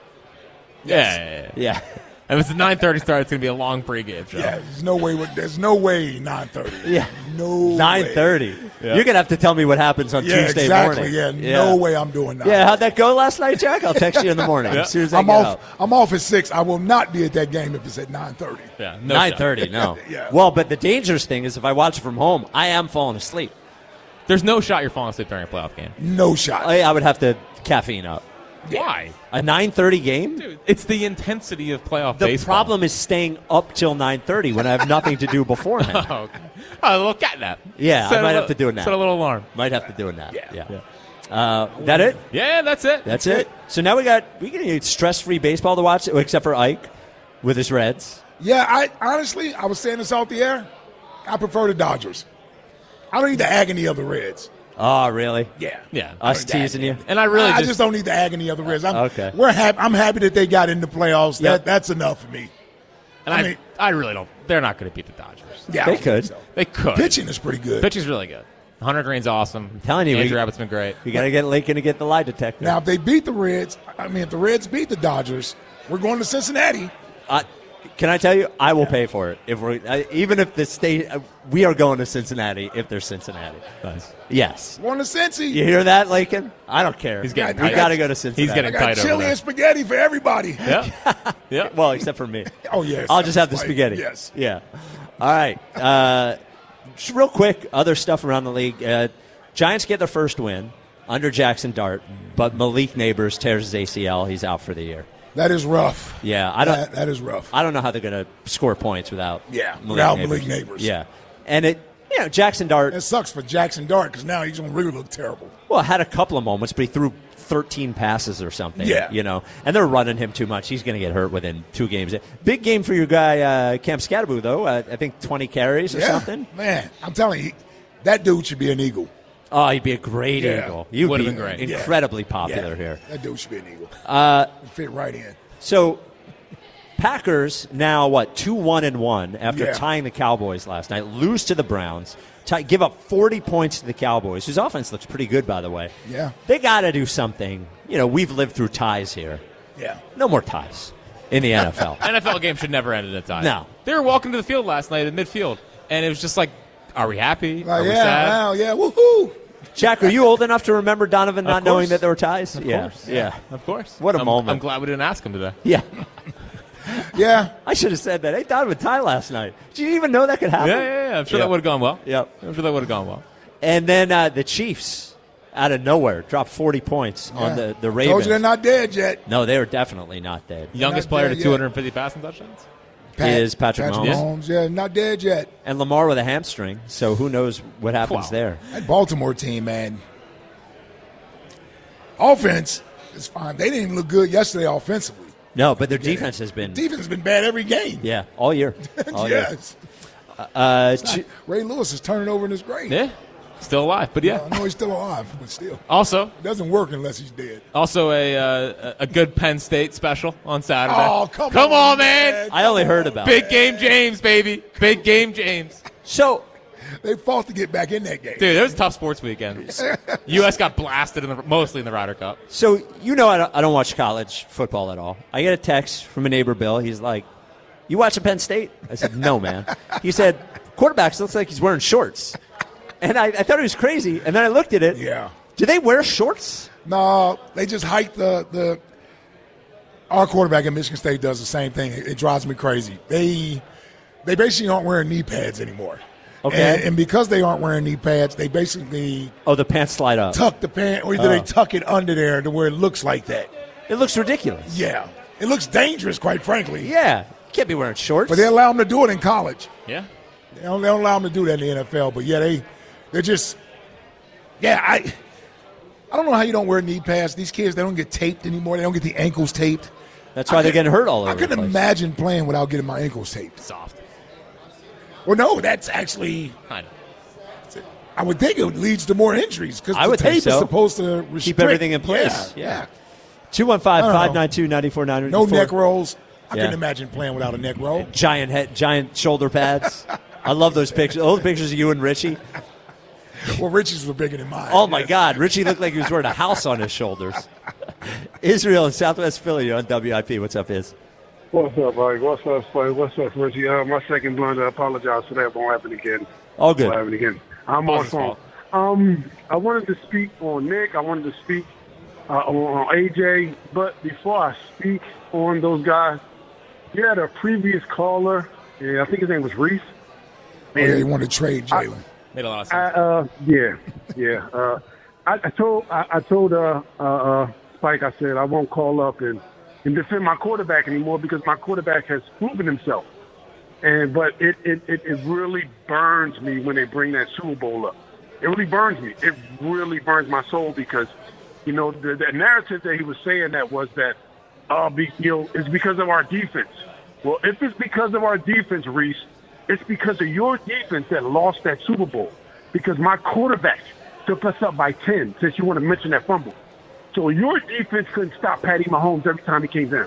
Yes. Yeah. And if it's a 9:30 start, it's going to be a long pregame show. Yeah, there's no way 9:30. Yeah. No 9:30. Yeah. You're going to have to tell me what happens on Tuesday morning. Yeah, no way I'm doing that. Yeah, how'd that go last night, Jack? I'll text you in the morning as soon as I get up. I'm off at 6. I will not be at that game if it's at 9:30. Yeah, no 9:30, no. Yeah. Well, but the dangerous thing is if I watch it from home, I am falling asleep. There's no shot you're falling asleep during a playoff game. No shot. I would have to caffeine up. Why? A 9:30 game? Dude, it's the intensity of playoff the baseball. problem is staying up till 9:30 when I have nothing to do beforehand. Oh, okay. A little cat nap. Yeah, I might have to do a nap. Set a little alarm. Might have to do a nap. Yeah. That it? Yeah, that's it. That's it. So now we got stress-free baseball to watch, except for Ike with his Reds. Yeah, I was saying this off the air. I prefer the Dodgers. I don't need the agony of the Reds. Oh, really? Yeah. Us teasing you? And I just don't need the agony of the Reds. Okay. I'm happy that they got in the playoffs. Yep. That's enough for me. And I really don't. They're not going to beat the Dodgers. Yeah, they could. So. They could. Pitching is pretty good. Pitching's really good. Hunter Green's awesome. I'm telling you, Andrew Abbott's been great. We got to get Lincoln to get the lie detector. Now, if they beat the Reds, if the Reds beat the Dodgers, we're going to Cincinnati. Can I tell you? I will pay for it. Even if the state, we are going to Cincinnati if they're Cincinnati. Nice. Yes. Going to Cincy. You hear that, Lincoln? I don't care. He's getting we got to go to Cincinnati. He's getting I tight got over chili there. and spaghetti for everybody. Yeah. Well, except for me. Oh, yes. I'll just have the spaghetti. Yes. Yeah. All right. Just real quick, other stuff around the league. Giants get their first win under Jackson Dart, but Malik Neighbors tears his ACL. He's out for the year. That is rough. Yeah, that is rough. I don't know how they're going to score points without Malik Neighbors. Yeah, and Jackson Dart. It sucks for Jackson Dart because now he's going to really look terrible. Well, had a couple of moments, but he threw 13 passes or something. Yeah, and they're running him too much. He's going to get hurt within 2 games. Big game for your guy Cam Scatteroo, though. I think 20 carries or something. Man, I'm telling you, that dude should be an Eagle. Oh, he'd be a great Eagle. He would have be been great. Incredibly popular here. That dude should be an Eagle. Fit right in. So, Packers now, 2-1-1 after tying the Cowboys last night, lose to the Browns, give up 40 points to the Cowboys, whose offense looks pretty good, by the way. Yeah. They got to do something. We've lived through ties here. Yeah. No more ties in the NFL. NFL game should never end in a tie. No. They were walking to the field last night at midfield, and it was just like Are we happy? Like, Are we yeah, sad? wow, yeah, woohoo. Jack, are you old enough to remember Donovan not knowing that there were ties? Of Yeah, course. yeah. Of course. What a moment. I'm glad we didn't ask him today. Yeah. Yeah. I should have said that. Hey, Donovan tie last night. Did you even know that could happen? Yeah. I'm sure that would have gone well. Yep. I'm sure that would have gone well. And then the Chiefs, out of nowhere, dropped 40 points on the Ravens. Told you they're not dead yet. No, they were definitely not dead. Youngest player to 250 passing touchdowns? Is Patrick Mahomes. Mahomes, yeah, not dead yet. And Lamar with a hamstring, so who knows what happens there. That Baltimore team, man. Offense is fine. They didn't even look good yesterday offensively. No, but their defense has been... Defense has been bad every game. Yeah, all year. All yes. year. Ray Lewis is turning over in his grave. Yeah. Still alive, but yeah. I know he's still alive, but still. Also. It doesn't work unless he's dead. Also a good Penn State special on Saturday. Oh, come on, man. I only heard about Big Game James, baby. Big Game James. So they fought to get back in that game. Dude, it was a tough sports weekend. U.S. got blasted mostly in the Ryder Cup. So, I don't watch college football at all. I get a text from a neighbor, Bill. He's like, you watching Penn State? I said, no, man. He said, quarterbacks looks like he's wearing shorts. And I thought it was crazy. And then I looked at it. Yeah. Do they wear shorts? No, they just hike our quarterback at Michigan State does the same thing. It drives me crazy. They basically aren't wearing knee pads anymore. Okay. And because they aren't wearing knee pads, they basically the pants slide up. Tuck the pant, or either they tuck it under there to where it looks like that. It looks ridiculous. Yeah. It looks dangerous, quite frankly. Yeah. You can't be wearing shorts. But they allow them to do it in college. Yeah. They don't allow them to do that in the NFL. But, yeah, they're just – yeah, I don't know how you don't wear knee pads. These kids, they don't get taped anymore. They don't get the ankles taped. That's why they're getting hurt all over I couldn't imagine playing without getting my ankles taped. Soft. Well, no, that's actually – I know. I would think it leads to more injuries because the tape is supposed to restrict. Keep everything in place. Yeah. 215-592-9490. No neck rolls. I couldn't imagine playing without a neck roll. Giant shoulder pads. I love those pictures. Those pictures of you and Richie. Well, Richie's were bigger than mine. Oh, my God. Richie looked like he was wearing a house on his shoulders. Israel in Southwest Philly on WIP. What's up, Iz? What's up, Mike? What's up, Spike? What's up, Richie? My second blunder. I apologize for that. Won't happen again. All good. Won't happen again. I'm on phone. I wanted to speak on Nick. I wanted to speak on AJ. But before I speak on those guys, you had a previous caller. Yeah, I think his name was Reese. Yeah, he wanted to trade Jalen. Made a lot of sense. Yeah. I told Spike, I said I won't call up and defend my quarterback anymore because my quarterback has proven himself. But it really burns me when they bring that Super Bowl up. It really burns me. It really burns my soul because, the narrative that he was saying that was that, it's because of our defense. Well, if it's because of our defense, Reese, it's because of your defense that lost that Super Bowl. Because my quarterback took us up by 10, since you want to mention that fumble. So your defense couldn't stop Patty Mahomes every time he came down.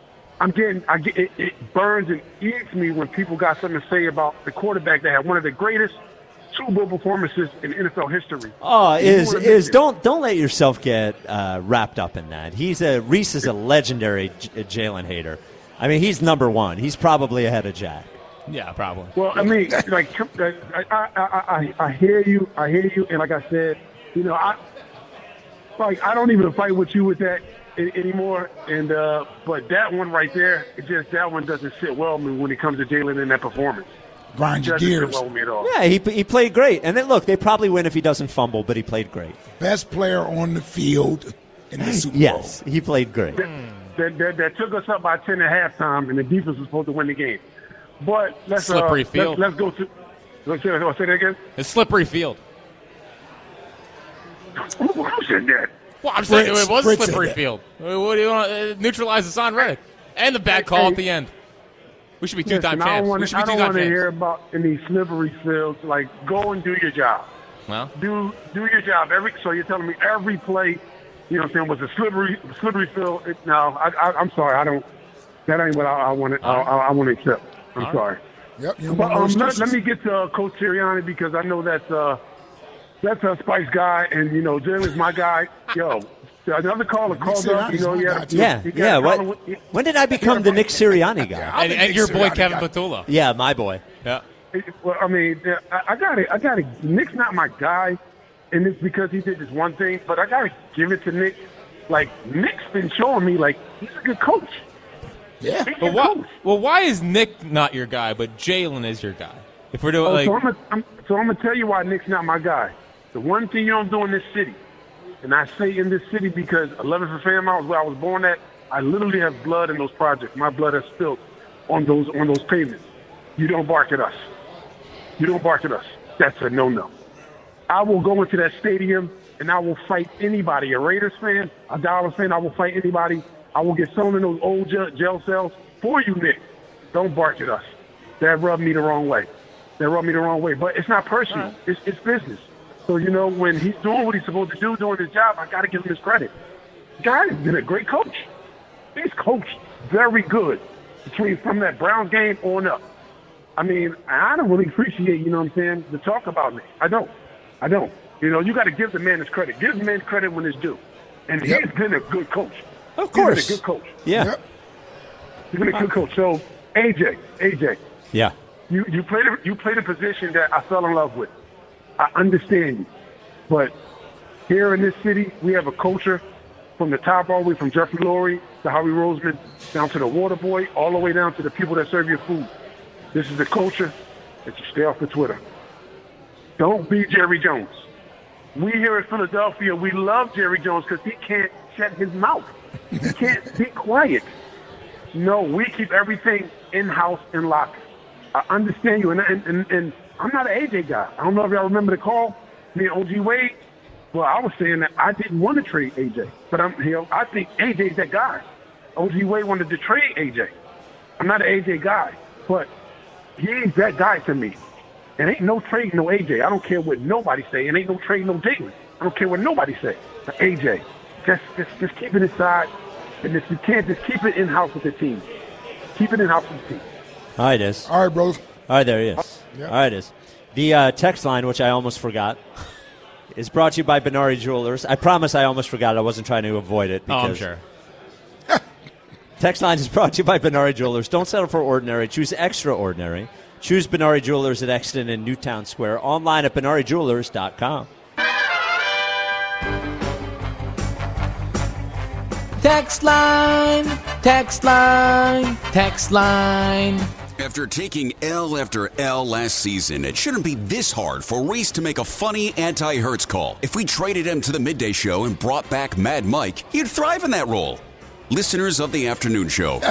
It burns and eats me when people got something to say about the quarterback that had one of the greatest Super Bowl performances in NFL history. Don't let yourself get wrapped up in that. Reese is a legendary Jalen hater. I mean, he's number one. He's probably ahead of Jack. Yeah, probably. Well, I mean, like I hear you, and like I said, I don't even fight with you with that anymore. And but that one right there, that one doesn't sit well with me when it comes to Jalen in that performance. Grind your gears. Well with me at all. Yeah, he played great. And then look, they probably win if he doesn't fumble, but he played great. Best player on the field in the Super Bowl. Yes, he played great. That took us up by 10 at halftime, and the defense was supposed to win the game. But let's slippery field. Let's go to. Let's say that again. It's slippery field. Who said that? Well, I'm saying it was a slippery field. What do you want? Neutralize the Son Reddick and the bad call at the end. We should be two-time champs. I don't want to hear about any slippery fields. Like, go and do your job. Well, do your job. So you're telling me every play, was a slippery field? No, I'm sorry. I don't. That ain't what I want. I want to accept. I'm sorry. Yep. But let me get to Coach Sirianni because I know that's a Spice guy, and Jalen's my guy. Yo, another caller called up. When did I become the Nick Sirianni guy? And your boy Kevin Patullo. Yeah, my boy. Yeah. Well, I mean, I got to. Nick's not my guy, and it's because he did this one thing. But I got to give it to Nick. Like, Nick's been showing me, like, he's a good coach. Yeah. But why is Nick not your guy, but Jalen is your guy? If we're doing so I'm gonna tell you why Nick's not my guy. The one thing you don't do in this city, and I say in this city because 11th and Fairmount is where I was born at. I literally have blood in those projects. My blood has spilled on those pavements. You don't bark at us. You don't bark at us. That's a no-no. I will go into that stadium and I will fight anybody. A Raiders fan, a Dallas fan, I will fight anybody. I will get someone in those old jail cells for you, Nick. Don't bark at us. That rubbed me the wrong way. But it's not personal. Right. It's business. So, when he's doing what he's supposed to do, doing his job, I got to give him his credit. The guy has been a great coach. He's coached very good from that Browns game on up. I mean, I don't really appreciate, the talk about me. I don't. You got to give the man his credit. Give the man credit when it's due. And he's been a good coach. Of course. He's been a good coach. Yeah. Yep. He's been a good coach. So, AJ. Yeah. You played a position that I fell in love with. I understand you. But here in this city, we have a culture from the top all the way from Jeffrey Lurie to Howie Roseman, down to the water boy, all the way down to the people that serve your food. This is the culture that you stay off of Twitter. Don't be Jerry Jones. We here in Philadelphia, we love Jerry Jones because he can't shut his mouth. He can't be quiet. No, we keep everything in-house and locked. I understand you, and I'm not an AJ guy. I don't know if y'all remember the call, me and OG Wade. Well, I was saying that I didn't want to trade AJ, but I think AJ's that guy. OG Wade wanted to trade AJ. I'm not an AJ guy, but he ain't that guy to me. And ain't no trade, no AJ. I don't care what nobody say. And ain't no trade, no Jalen. I don't care what nobody say. But AJ, just keep it inside. And if you can't, just keep it in-house with the team. Keep it in-house with the team. All right, it is. All right, bro. All right, there he is. Yeah. All right, it is. The text line, which I almost forgot, is brought to you by Benari Jewelers. I promise I almost forgot. I wasn't trying to avoid it. I'm sure. Text line is brought to you by Benari Jewelers. Don't settle for ordinary. Choose extraordinary. Choose Benari Jewelers at Exton and Newtown Square. Online at BenariJewelers.com. Text line, text line, text line. After taking L after L last season, it shouldn't be this hard for Reese to make a funny anti-Hurts call. If we traded him to the midday show and brought back Mad Mike, he'd thrive in that role. Listeners of the afternoon show.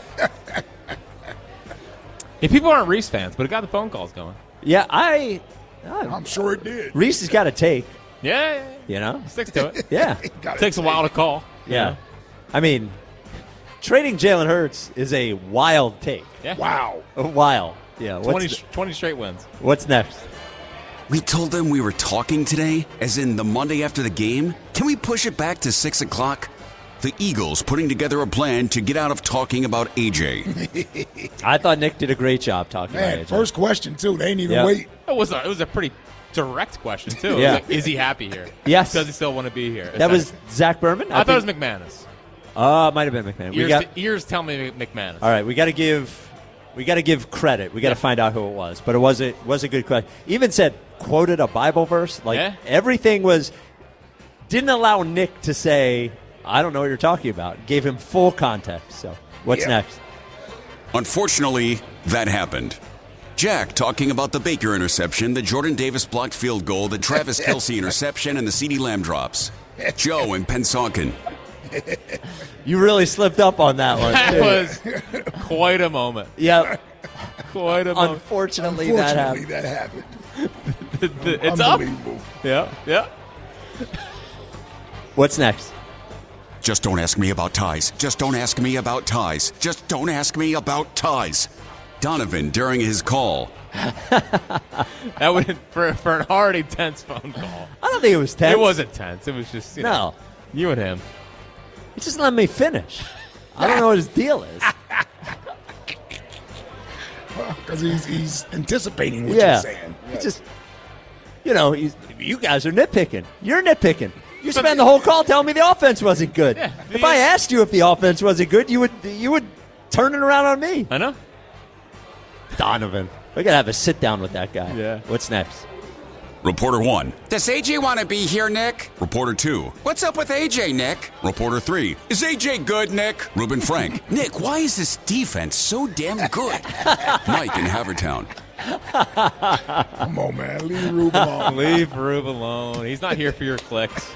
Yeah, people aren't Reese fans, but it got the phone calls going. Yeah, I'm sure it did. Reese has got to take. Yeah. He sticks to it. Yeah. Takes a while to call. Yeah. I mean, trading Jalen Hurts is a wild take. Yeah. Wow. Wild. Yeah. 20 straight wins. What's next? We told them we were talking today, as in the Monday after the game. Can we push it back to 6 o'clock? The Eagles putting together a plan to get out of talking about AJ. I thought Nick did a great job talking about AJ. First question, too. They ain't even wait. It was a pretty direct question, too. Yeah. Like, is he happy here? Yes. Does he still want to be here? That was Zach Berman? I thought it was McManus. It might have been McManus. Ears tell me McManus. All right, we got to give credit. We got to find out who it was. But it was a good question. Even said quoted a Bible verse. Everything didn't allow Nick to say, I don't know what you're talking about. Gave him full context. So what's next? Unfortunately, that happened. Jack talking about the Baker interception, the Jordan Davis blocked field goal, the Travis Kelce interception, and the CeeDee Lamb drops. Joe in Pennsauken. You really slipped up on that one. That was quite a moment. Yep. Quite a moment. Unfortunately, that happened. It's up. Yeah. What's next? Just don't ask me about ties. Just don't ask me about ties. Just don't ask me about ties. Donovan during his call. That would for an already tense phone call. I don't think it was tense. It wasn't tense. It was just you and him. He just let me finish. I don't know what his deal is. Because he's anticipating what you're saying. He just, you guys are nitpicking. You're nitpicking. You spend the whole call telling me the offense wasn't good. Yeah, if I asked you if the offense wasn't good, you would turn it around on me. I know. Donovan. We're going to have a sit-down with that guy. Yeah. What's next? Reporter 1. Does AJ want to be here, Nick? Reporter 2. What's up with AJ, Nick? Reporter 3. Is AJ good, Nick? Ruben Frank. Nick, why is this defense so damn good? Mike in Havertown. Come on, man. Leave Rube alone. Leave Rube alone. He's not here for your clicks.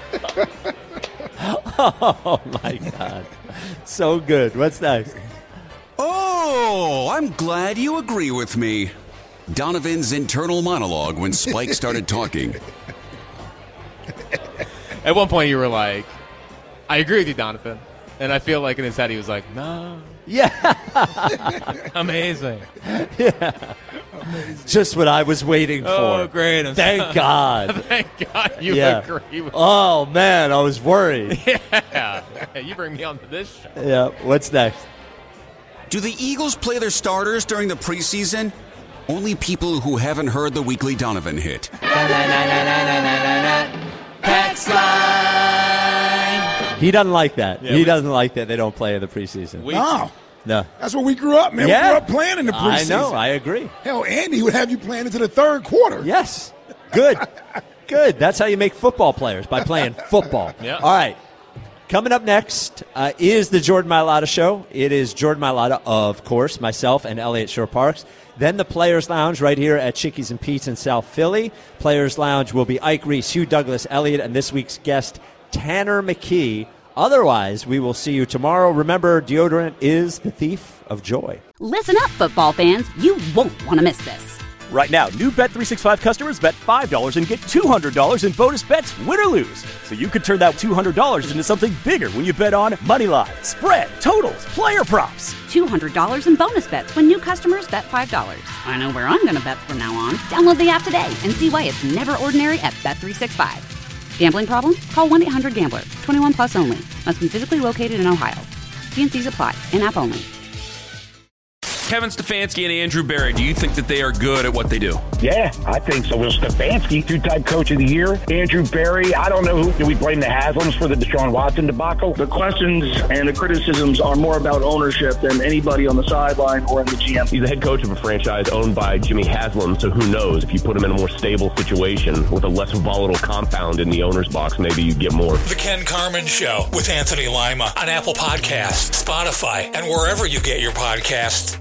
Oh, my God. So good. What's next? Oh, I'm glad you agree with me. Donovan's internal monologue when Spike started talking. At one point, you were like, I agree with you, Donovan. And I feel like in his head, he was like, no. Yeah. Amazing. Yeah. Amazing. Just what I was waiting for. Oh, great. Thank God. Thank God you agree with me. Oh, man, I was worried. Yeah. You bring me onto this show. Yeah. What's next? Do the Eagles play their starters during the preseason? Only people who haven't heard the weekly Donovan hit. Text line. He doesn't like that. Yeah, he doesn't like that they don't play in the preseason. No. No. That's where we grew up, man. Yeah. We grew up playing in the preseason. I know. I agree. Hell, Andy would have you playing into the third quarter. Yes. Good. Good. That's how you make football players, by playing football. Yeah. All right. Coming up next is the Jordan Mailata Show. It is Jordan Mailata, of course, myself and Elliot Shore-Parks. Then the Players Lounge right here at Chickies and Pete's in South Philly. Players Lounge will be Ike Reese, Hugh Douglas, Elliot, and this week's guest, Tanner McKee. Otherwise, we will see you tomorrow. Remember, deodorant is the thief of joy. Listen up, football fans. You won't want to miss this. Right now, new Bet365 customers bet $5 and get $200 in bonus bets, win or lose. So you could turn that $200 into something bigger when you bet on moneyline, spread, totals, player props. $200 in bonus bets when new customers bet $5. I know where I'm going to bet from now on. Download the app today and see why it's never ordinary at Bet365. Gambling problem? Call 1-800-GAMBLER. 21 plus only. Must be physically located in Ohio. T&Cs apply. In-app only. Kevin Stefanski and Andrew Berry, do you think that they are good at what they do? Yeah, I think so. Will Stefanski, two-time coach of the year. Andrew Berry, I don't know who. Do we blame the Haslams for the Deshaun Watson debacle? The questions and the criticisms are more about ownership than anybody on the sideline or in the GM. He's the head coach of a franchise owned by Jimmy Haslam, so who knows? If you put him in a more stable situation with a less volatile compound in the owner's box, maybe you get more. The Ken Carman Show with Anthony Lima on Apple Podcasts, Spotify, and wherever you get your podcasts.